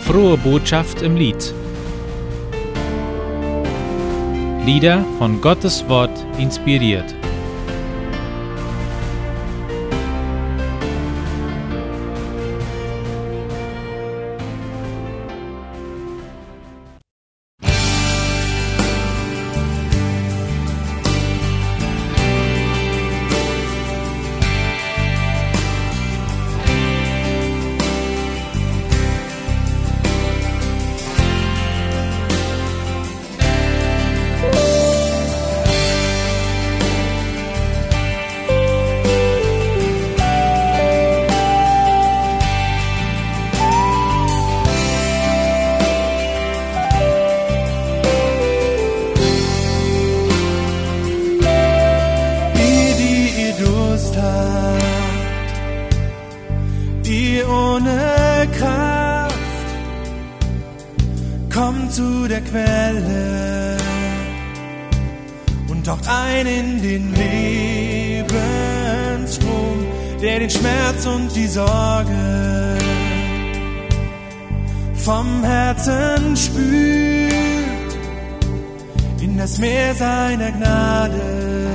Frohe Botschaft im Lied. Lieder von Gottes Wort inspiriert. Die ohne Kraft, kommt zu der Quelle und taucht ein in den Lebensstrom, der den Schmerz und die Sorge vom Herzen spült in das Meer seiner Gnade,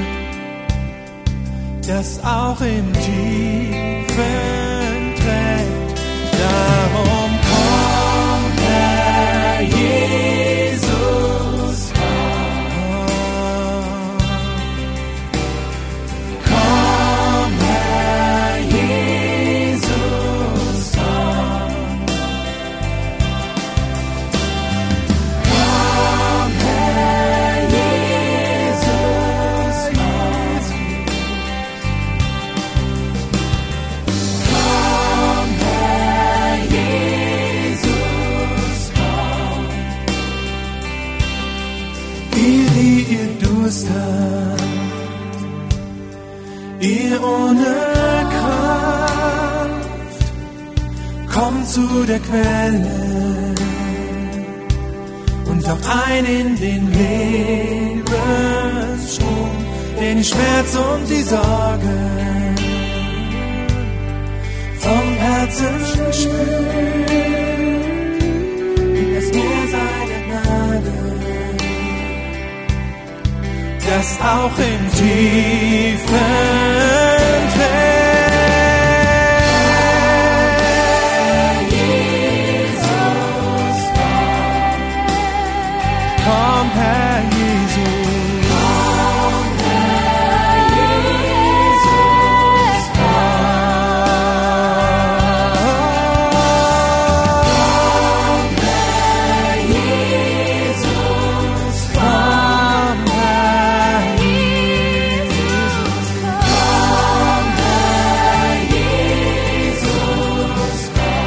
das auch im Tiefen trägt. Darum komm, Herr Jesus, komm, Herr Jesus, komm, Herr Jesus, ihr Durst habt, ihr ohne Kraft, kommt zu der Quelle und taucht ein in den Lebensstrom, den Schmerz und die Sorge vom Herzen spült in das Meer seiner Gnade, das auch im Tiefen trägt. Jesus, komm, Herr Jesus, komm, Herr Jesus, komm, Herr Jesus, komm, Herr Jesus, komm, Herr Jesus,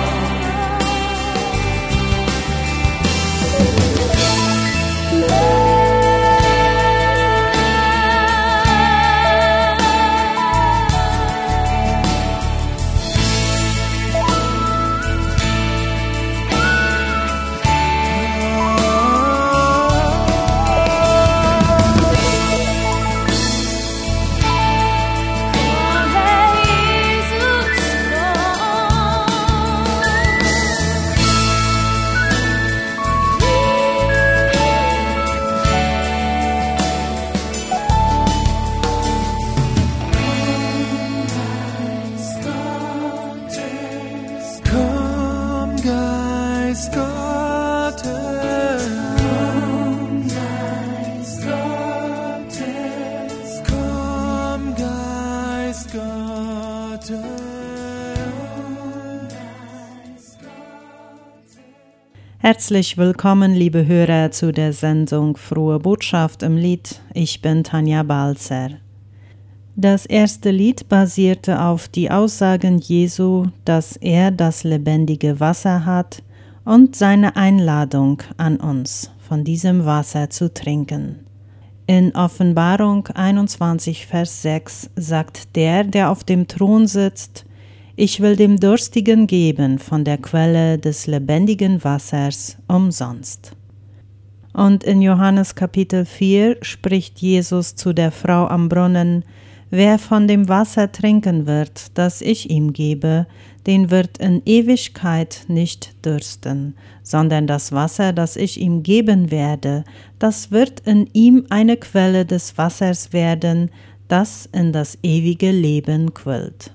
komm, Geist Gottes, komm, Geist Gottes, komm, Geist Gottes. Herzlich willkommen, liebe Hörer, zu der Sendung Frohe Botschaft im Lied. Ich bin Tanja Balzer. Das erste Lied basierte auf die Aussagen Jesu, dass er das lebendige Wasser hat und seine Einladung an uns, von diesem Wasser zu trinken. In Offenbarung 21, Vers 6 sagt der auf dem Thron sitzt: Ich will dem Durstigen geben von der Quelle des lebendigen Wassers umsonst. Und in Johannes Kapitel 4 spricht Jesus zu der Frau am Brunnen: Wer von dem Wasser trinken wird, das ich ihm gebe, den wird in Ewigkeit nicht dürsten, sondern das Wasser, das ich ihm geben werde, das wird in ihm eine Quelle des Wassers werden, das in das ewige Leben quillt.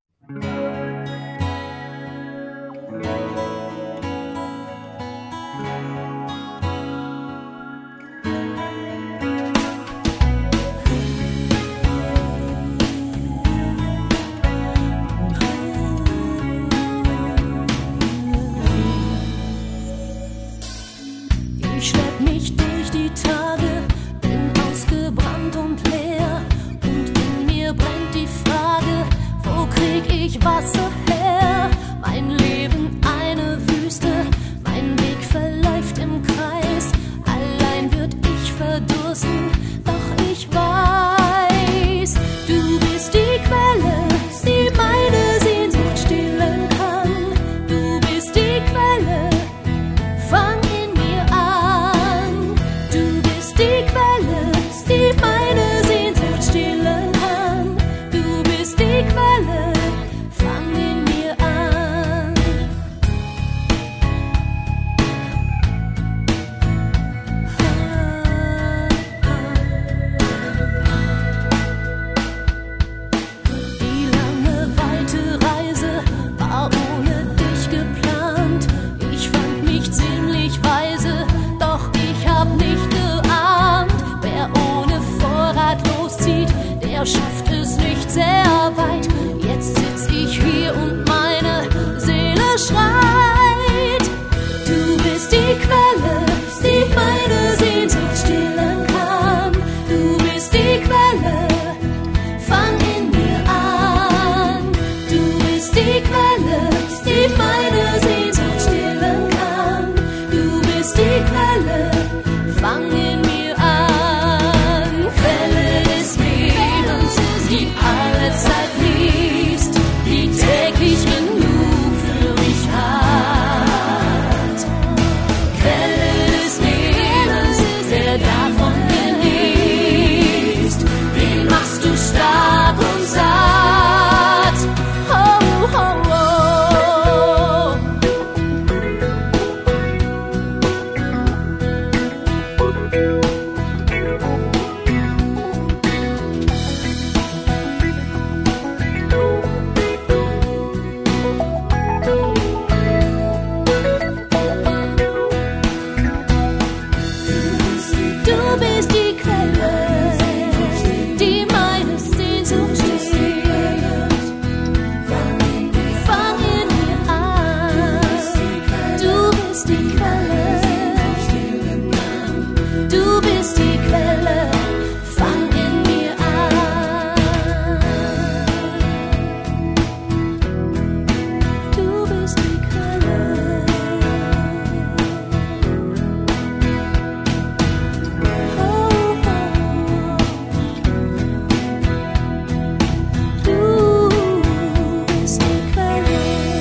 Ich schlepp mich durch die Tage, bin ausgebrannt und leer, und in mir brennt die Frage, wo krieg ich Wasser her? Mein Leben eine Wüste, mein Weg verläuft im Kreis, allein würd ich verdursten, doch ich weiß, du bist die Quelle, die meine Sehnsucht stillen kann. Du bist die Quelle, fang in mir an. Du bist die Quelle, die meine Sehnsucht stillen kann. Du bist die Quelle, fang in mir an. Die lange, weite Reise war ohne dich geplant. Ich fand mich ziemlich weise, doch ich hab nicht geahnt, wer ohne Vorrat loszieht, der schafft es nicht sehr weit. Jetzt sitz ich hier und meine Seele schreit. Du bist die Quelle, die meine Sehnsucht stillen kann. Du bist die Quelle, fang in mir an. Du bist die Quelle, die meine Sehnsucht stillen kann. Du bist die Quelle, fang in mir an. Quelle des Lebens, die alle Zeit fließt, die täglich genug für mich hat. Quelle des Lebens, der davon genießt, den machst du stark und satt. Oh, oh, oh. Du bist die Quelle, die meine Sehnsucht stillt. Fang in mir an. Du bist die Quelle, du bist die Quelle, fang in mir an. Du bist die Quelle. Du bist die Quelle.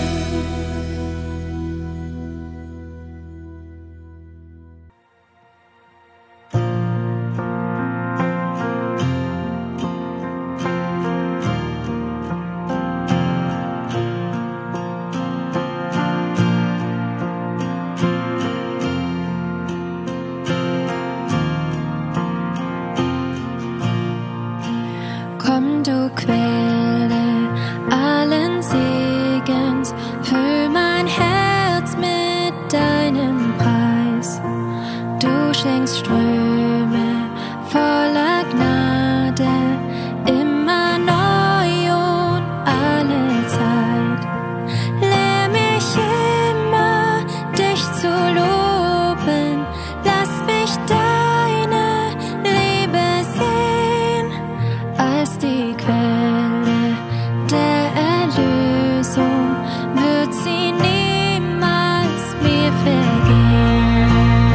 Komm, du Quelle allen Segens, füll mein Herz mit deinem Preis. Du schenkst Ströme voller Gnade, immer neu und alle Zeit. Lehr mich immer, dich zu loben, lass mich deine Liebe sehen, als die Quelle der Erlösung wird sie niemals mir vergehen.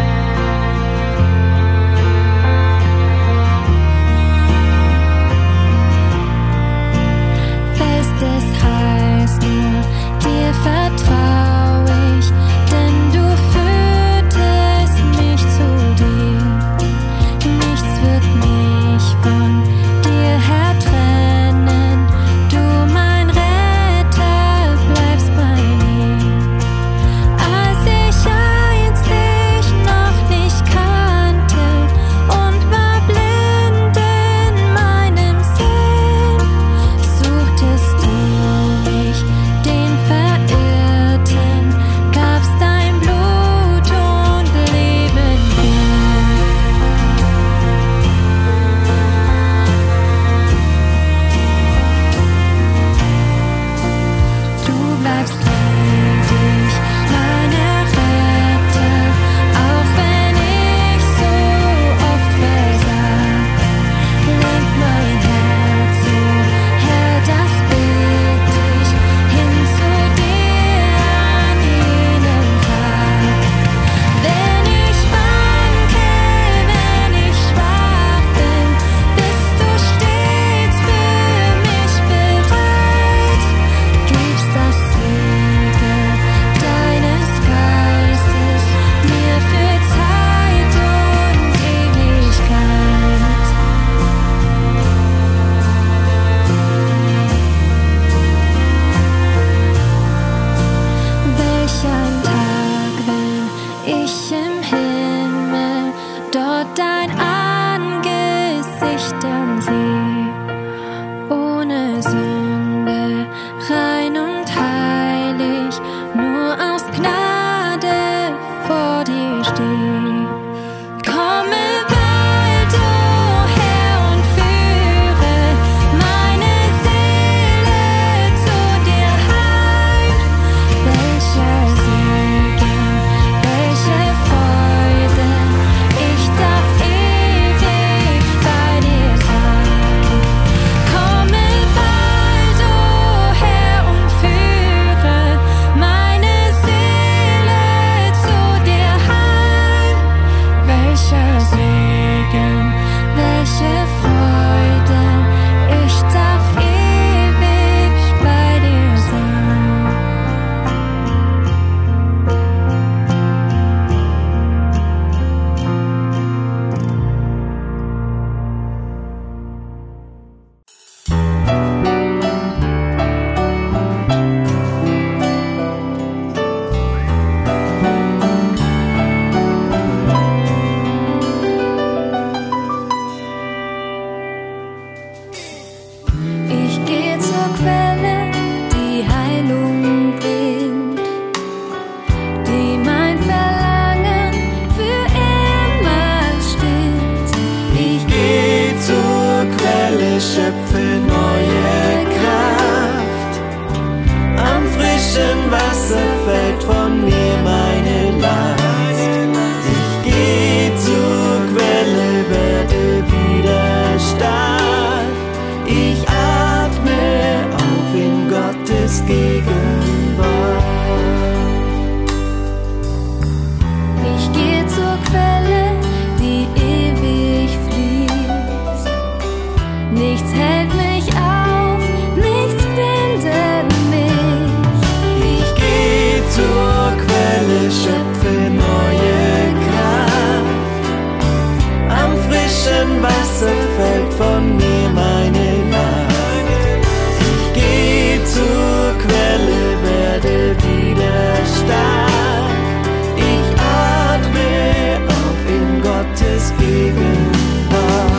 Festes heißt nur, dir vertrau ich, denn du führtest mich zu dir. Nichts wird mich von dir her trennen. neue Kraft. Am frischen Wasser fällt von mir meine Last. Ich geh zur Quelle, werde wieder stark. Ich atme auf in Gottes Gegenwart. Ich gehe zur Quelle, die ewig fließt. Nichts hält mich auf, nichts bindet mich. Ich geh zur Quelle, schöpfe neue Kraft. Am frischen Wasser fällt von mir meine Last. Ich geh zur Quelle, werde wieder stark. Ich atme auf in Gottes Gegenwart.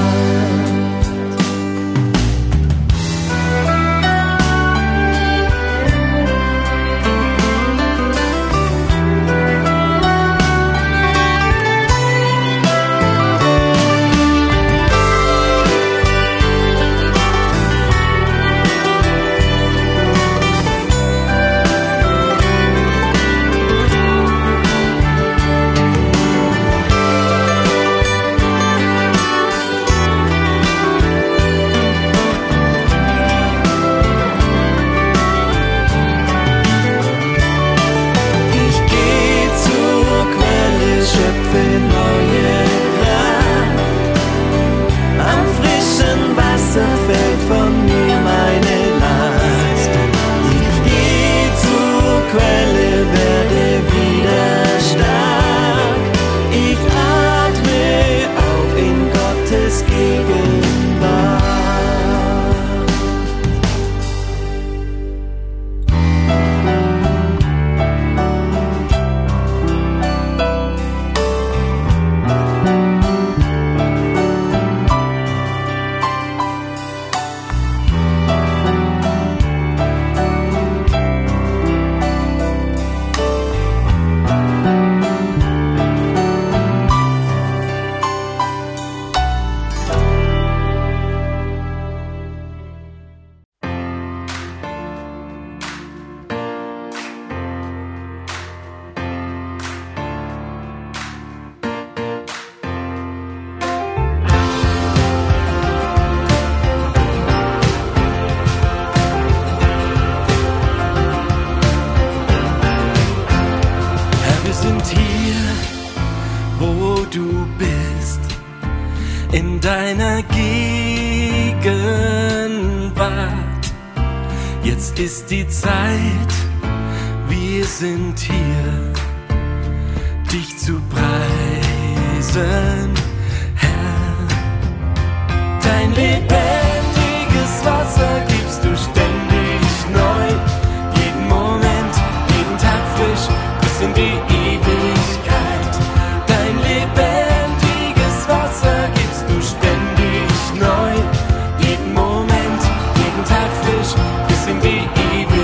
in deiner Gegenwart. Jetzt ist die Zeit, wir sind hier, dich zu preisen, Herr. Dein lebendiges Wasser gibst du ständig neu, jeden Moment, jeden Tag frisch, bis in die Ewigkeit. Dein lebendiges Wasser gibst du ständig neu, jeden Moment, jeden Tag frisch, bis in die Ewigkeit.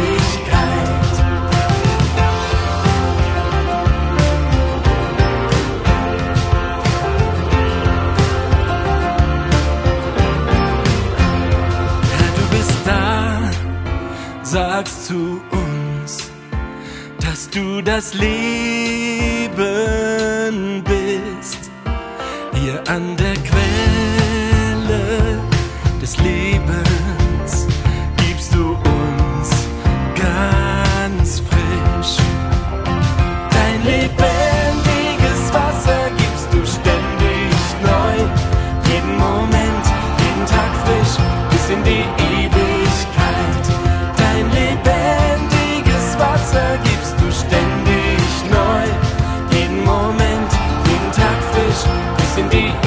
Herr, du bist da, sagst zu uns, dass du das Leben bist, hier an der Quelle des Lebens gibst du uns ganz frisch. Dein lebendiges Wasser gibst du ständig neu, jeden Moment, jeden Tag frisch, bis in die Ewigkeit. Dein lebendiges Wasser gibst du ständig neu, jeden Moment, jeden Tag frisch, bis in die Ewigkeit.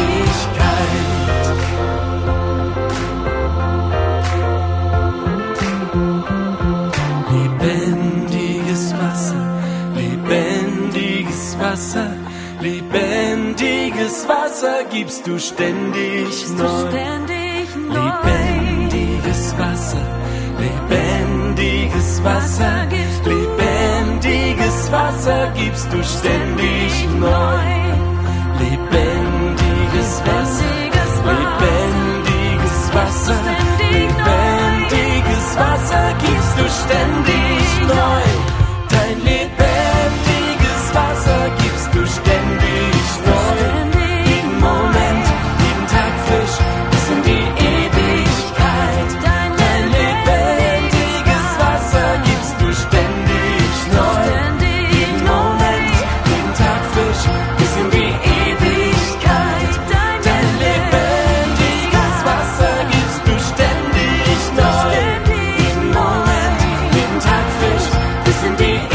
Lebendiges Wasser, lebendiges Wasser, lebendiges Wasser gibst du ständig neu. Lebendiges Wasser, lebendiges Wasser, lebendiges Wasser gibst du ständig neu. Lebendiges Wasser, lebendiges Wasser, ständig neu. Dein lebendiges Wasser gibst du ständig neu. Jeden Moment, jeden Tag frisch, bis in die Ewigkeit. Dein lebendiges Wasser gibst du ständig neu. Jeden Moment, jeden Tag frisch, bis in die Ewigkeit. Dein lebendiges Wasser gibst du ständig neu. Jeden Moment, jeden Tag frisch, bis in die Ewigkeit.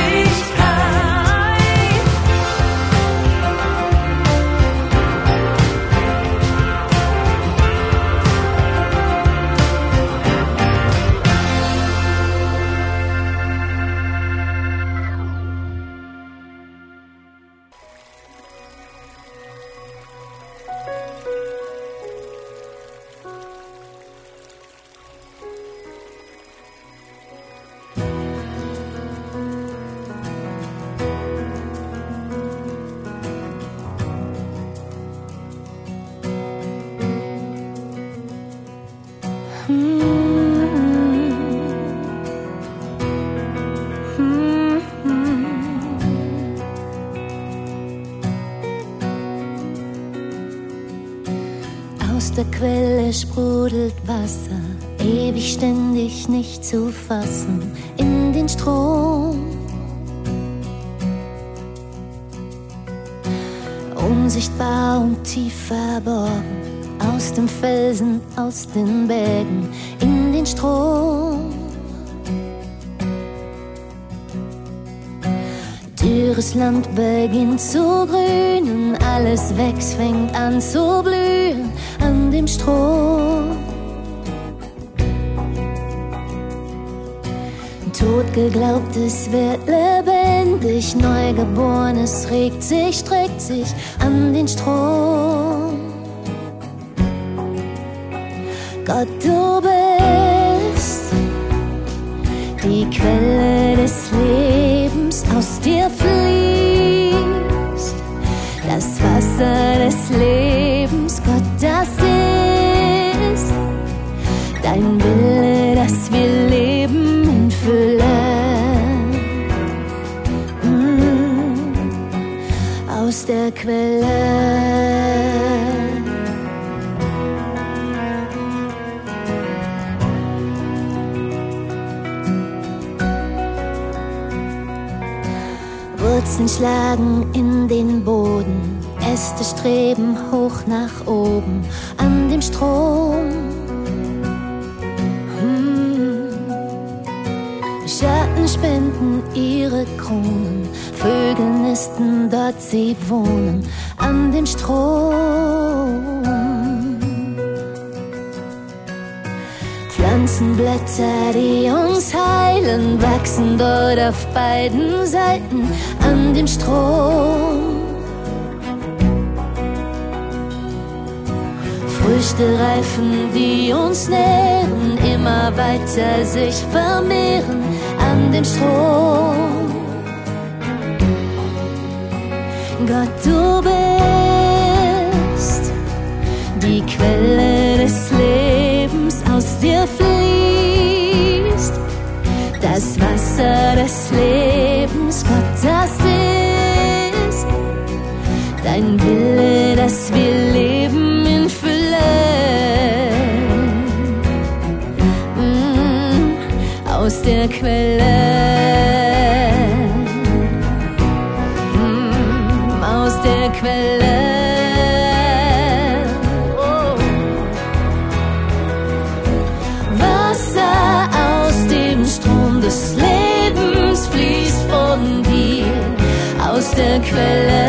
Aus der Quelle sprudelt Wasser, ewig ständig nicht zu fassen, in den Strom. Unsichtbar und tief verborgen, aus dem Felsen, aus den Bergen, in den Strom. Dürres Land beginnt zu grünen, alles wächst, fängt an zu blühen an dem Strom. Tot geglaubtes wird lebendig, Neugeborenes regt sich, streckt sich an den Strom. Gott, du bist die Quelle des Lebens, aus dir fließt das Wasser des Lebens. Gott, das ist dein Wille, dass wir leben in Fülle. Aus der Quelle. Wurzeln schlagen in den Boden, Äste streben hoch nach oben an dem Strom. Schatten spenden ihre Kronen, Vögel nisten, dort sie wohnen an dem Strom. Pflanzenblätter, die uns heilen, wachsen dort auf beiden Seiten an dem Strom. Früchte reifen, die uns nähren, immer weiter sich vermehren an dem Strom. Gott, du bist die Quelle des Lebens, aus dir fließt das Wasser des Lebens. Gott, das ist dein Wille, dass wir leben in Fülle. Aus der Quelle. Aus der Quelle. Wasser aus dem Strom des Lebens fließt von dir, aus der Quelle.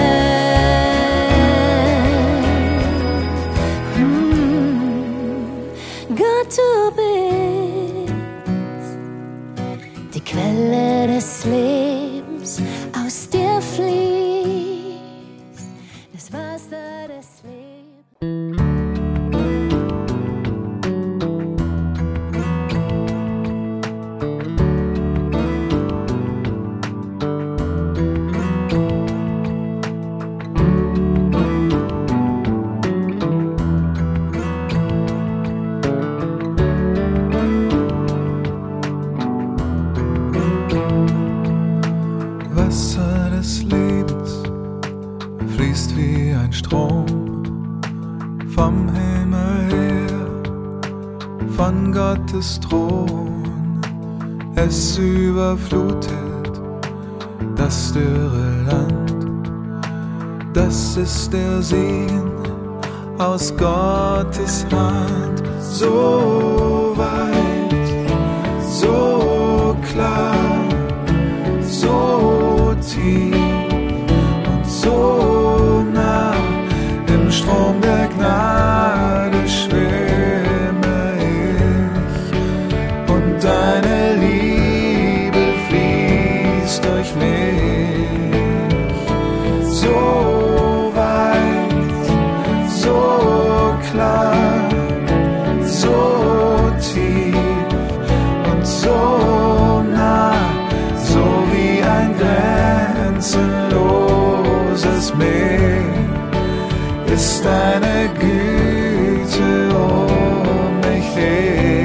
Gott, du bist die Quelle des Lebens, aus dir fließt das Wasser des Lebens. von Gottes Thron. Es überflutet das dürre Land. Das ist der Segen aus Gottes Hand. So weit, so klar, so tief und so nah. Im Strom der Gnade schwimme ich und deine Liebe fließt durch mich. So weit, so klar, so tief und so nah, so wie ein grenzenloses Meer ist deine Güte um mich her.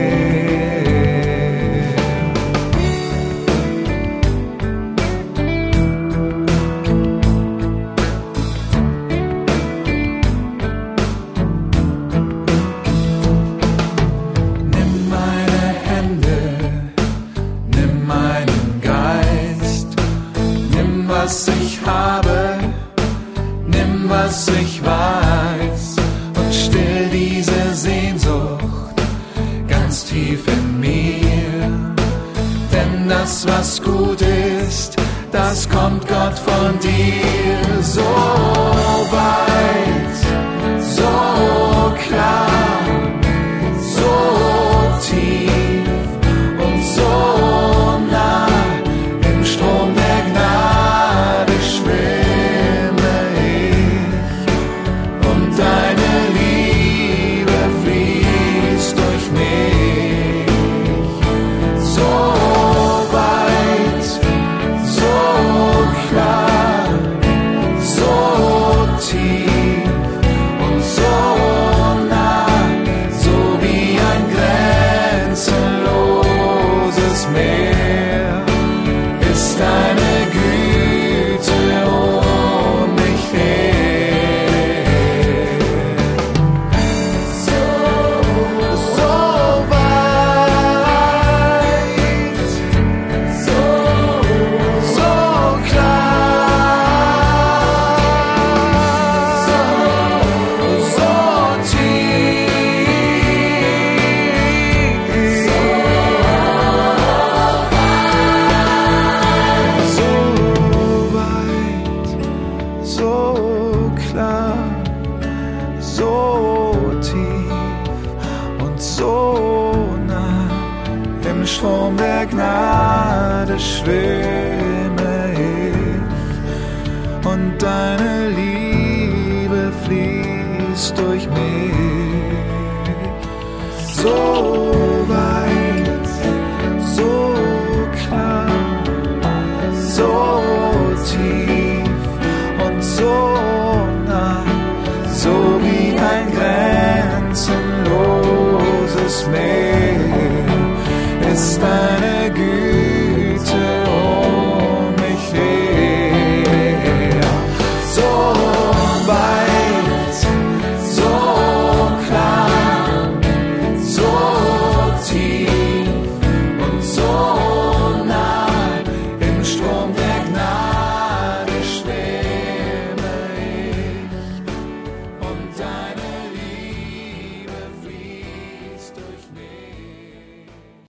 Nimm meine Hände, nimm meinen Geist, nimm was ich habe, nimm was ich weiß und still diese Sehnsucht ganz tief in mir. Denn das, was gut ist, das kommt Gott von dir. So weit, so klar, so tief und so nah, im Strom der Gnade schwimme ich und deine Liebe fließt durch mich. So weit, so klar, so tief und so nah, so wie ein grenzenloses Meer ist deine Güte um mich her. So weit, so klar, so tief, so weit, so klar, so tief und so nah, im Strom der Gnade schwimme ich und deine Liebe fließt durch mich. So